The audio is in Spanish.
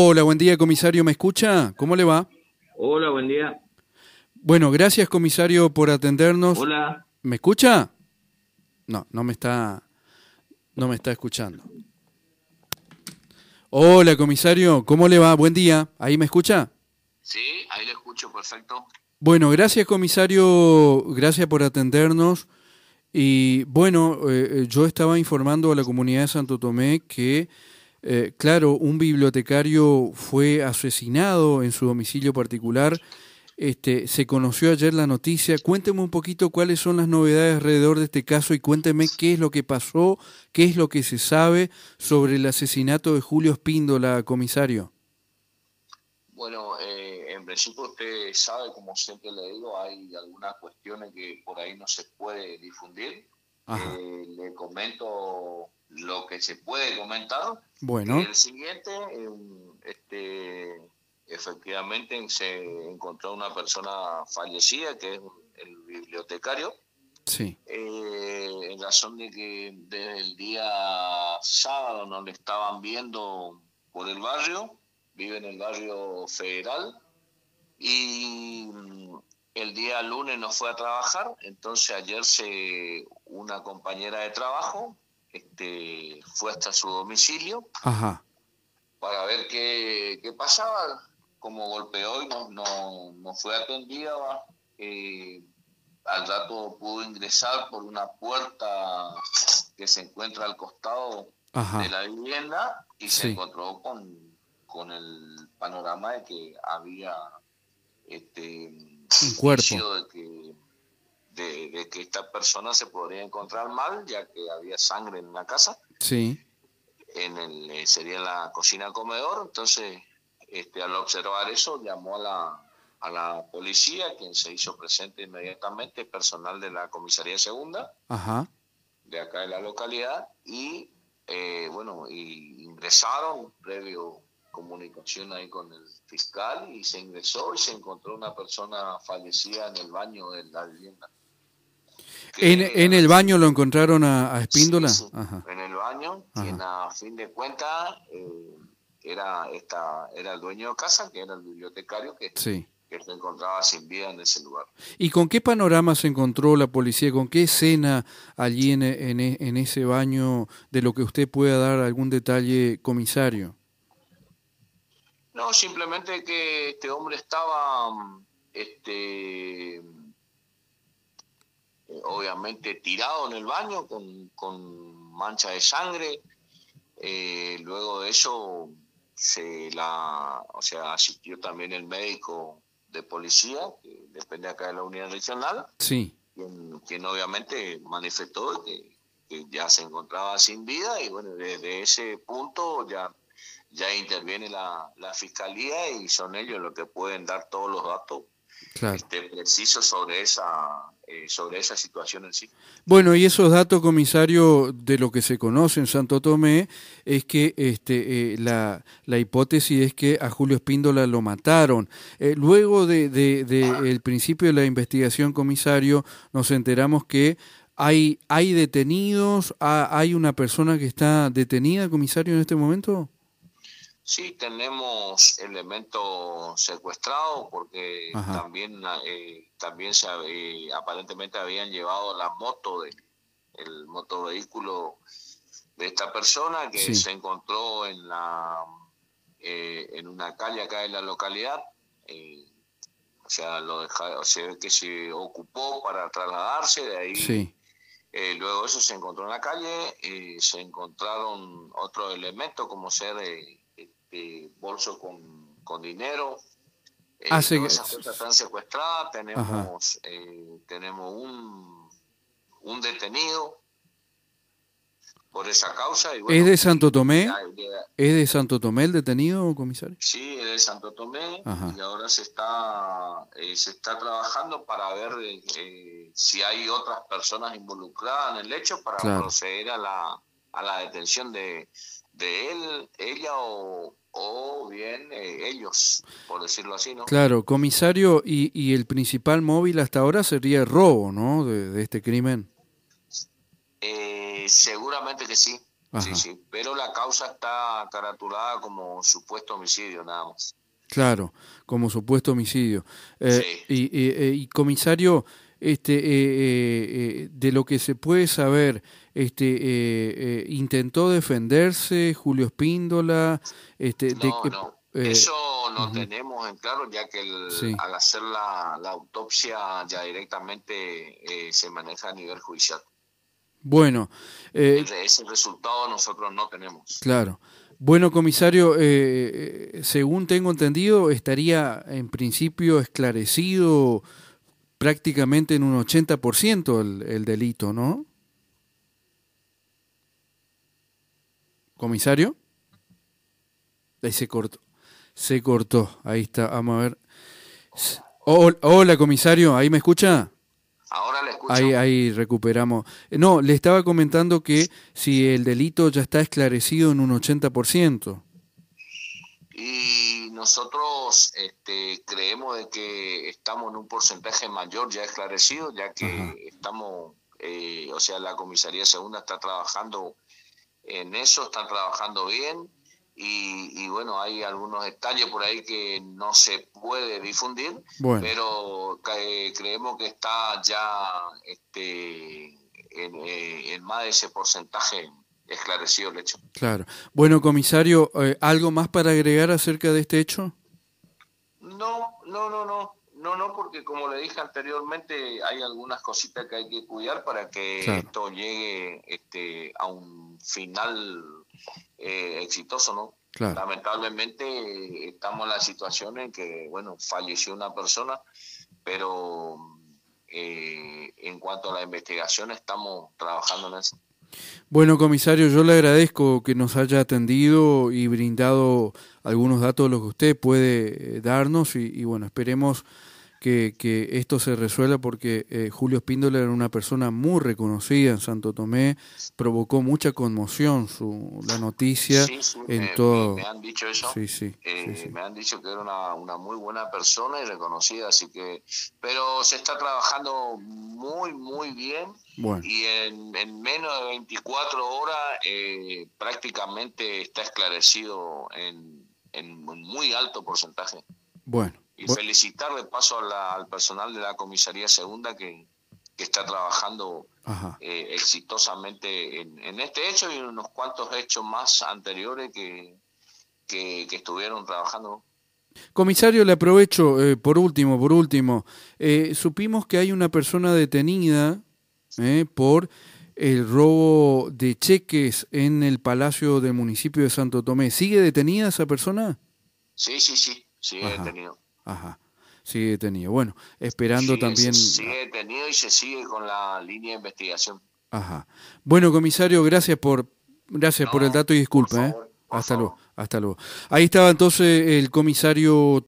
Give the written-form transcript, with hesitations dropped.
Hola, buen día, comisario. ¿Me escucha? ¿Cómo le va? Hola, buen día. Bueno, gracias, comisario, por atendernos. Hola. ¿Me escucha? No, no me está escuchando. Hola, comisario. ¿Cómo le va? Buen día. ¿Ahí me escucha? Sí, ahí lo escucho perfecto. Bueno, gracias, comisario. Gracias por atendernos. Y bueno, yo estaba informando a la comunidad de Santo Tomé que, claro, un bibliotecario fue asesinado en su domicilio particular. Se conoció ayer la noticia. Cuénteme un poquito cuáles son las novedades alrededor de este caso y cuénteme qué es lo que pasó, qué es lo que se sabe sobre el asesinato de Julio Espíndola, comisario. Bueno, en principio usted sabe, como siempre le digo, hay algunas cuestiones que por ahí no se puede difundir. Ajá. Le comento lo que se puede comentar, que Bueno, el siguiente, efectivamente se encontró una persona fallecida, que es el bibliotecario, sí. en razón de que desde el día sábado no le estaban viendo por el barrio, vive en el barrio Federal, y el día lunes no fue a trabajar, entonces ayer una compañera de trabajo fue hasta su domicilio Ajá. para ver qué pasaba, como golpeó y no fue atendida. eh, Al rato pudo ingresar por una puerta que se encuentra al costado de Ajá. la vivienda y se Sí. encontró con el panorama de que había este Un cuerpo. indicio de que esta persona se podría encontrar mal, ya que había sangre en la casa, Sí. sería la cocina comedor. Entonces, al observar eso, llamó a la policía, quien se hizo presente inmediatamente, personal de la comisaría segunda, Ajá. de acá de la localidad, y y ingresaron previo comunicación ahí con el fiscal, y se ingresó y se encontró una persona fallecida en el baño de la vivienda. En Que el baño lo encontraron a sí, Espíndola. sí, Ajá. en el baño, quien Ajá. a fin de cuentas era el dueño de casa, que era el bibliotecario, Sí. que se encontraba sin vida en ese lugar. ¿Y con qué panorama se encontró la policía? ¿Con qué escena allí en ese baño de lo que usted pueda dar algún detalle, comisario? No, simplemente que este hombre estaba, este, obviamente tirado en el baño con mancha de sangre. Luego de eso asistió también el médico de policía, que depende acá de la unidad regional, Sí. quien obviamente manifestó que ya se encontraba sin vida. Y bueno, desde ese punto ya interviene la fiscalía, y son ellos los que pueden dar todos los datos Claro. precisos sobre esa situación en sí. Bueno, y esos datos, comisario, de lo que se conoce en Santo Tomé, es que la hipótesis es que a Julio Espíndola lo mataron. Luego de el principio de la investigación, comisario, nos enteramos que hay detenidos, hay una persona que está detenida, comisario, en este momento. Sí, tenemos elementos secuestrados porque Ajá. aparentemente habían llevado la moto, el motovehículo de esta persona, que Sí. se encontró en una calle acá en la localidad. O sea, que se ocupó para trasladarse de ahí. Sí. Luego de eso se encontró en la calle. Se encontraron otros elementos, como ser bolso con dinero. Hace. Todas esas cosas están secuestradas. Ajá. Tenemos un detenido por esa causa. Y ¿Es bueno, de Santo Tomé? ¿Es de Santo Tomé el detenido, comisario? sí, es de Santo Tomé, Ajá. y ahora se está trabajando para ver si hay otras personas involucradas en el hecho, para Claro. proceder a la detención de él, ella, o bien ellos, por decirlo así, ¿no? Claro, comisario, y el principal móvil hasta ahora sería el robo, ¿no? De este crimen. Seguramente que sí. Ajá. sí, pero la causa está caratulada como supuesto homicidio, nada más. Claro, como supuesto homicidio. Sí. Y comisario, de lo que se puede saber, ¿intentó defenderse Julio Espíndola? De No, que, no. eh, Eso no ujú, tenemos en claro, ya que sí. al hacer la autopsia ya directamente se maneja a nivel judicial. Bueno, eh, Ese resultado nosotros no tenemos. claro. Bueno, comisario, según tengo entendido, estaría en principio esclarecido prácticamente en un 80% el delito, ¿no? Comisario. Ahí se cortó. Se cortó. Ahí está. Vamos a ver. Hola, comisario. ¿Ahí me escucha? Ahora le Ahí, escucho. ahí recuperamos. No, le estaba comentando que si el delito ya está esclarecido en un 80%. Y nosotros creemos de que estamos en un porcentaje mayor ya esclarecido, ya Ajá. que estamos, o sea, la Comisaría Segunda está trabajando en eso, está trabajando bien y bueno, hay algunos detalles por ahí que no se puede difundir, Bueno, pero creemos que está ya en más de ese porcentaje esclarecido el hecho. claro. Bueno, comisario, ¿algo más para agregar acerca de este hecho? No, porque como le dije anteriormente, hay algunas cositas que hay que cuidar para que Claro, esto llegue a un final exitoso, ¿no? claro. Lamentablemente estamos en la situación en que, bueno, falleció una persona, pero en cuanto a la investigación estamos trabajando en eso. Bueno, comisario, yo le agradezco que nos haya atendido y brindado algunos datos de los que usted puede darnos y bueno, esperemos que esto se resuelva porque Julio Espíndola era una persona muy reconocida en Santo Tomé, provocó mucha conmoción la noticia Sí, en me todo. han dicho eso. Sí, sí, sí, sí. Me han dicho que era una muy buena persona y reconocida, así que, pero se está trabajando muy bien Bueno, y en menos de 24 horas prácticamente está esclarecido en un muy alto porcentaje. bueno, Y felicitar de paso al personal de la Comisaría Segunda que está trabajando ajá. exitosamente en este hecho y en unos cuantos hechos más anteriores que estuvieron trabajando. Comisario, le aprovecho, por último, supimos que hay una persona detenida por el robo de cheques en el Palacio del municipio de Santo Tomé. ¿Sigue detenida esa persona? Sí, sigue Ajá, detenido. ajá, sigue detenida. Bueno, esperando Se también... sigue detenido y se sigue con la línea de investigación. Ajá. Bueno, comisario, gracias por el No, dato y por disculpe, ¿eh? favor, por Hasta luego, favor. hasta luego. Ahí estaba entonces el comisario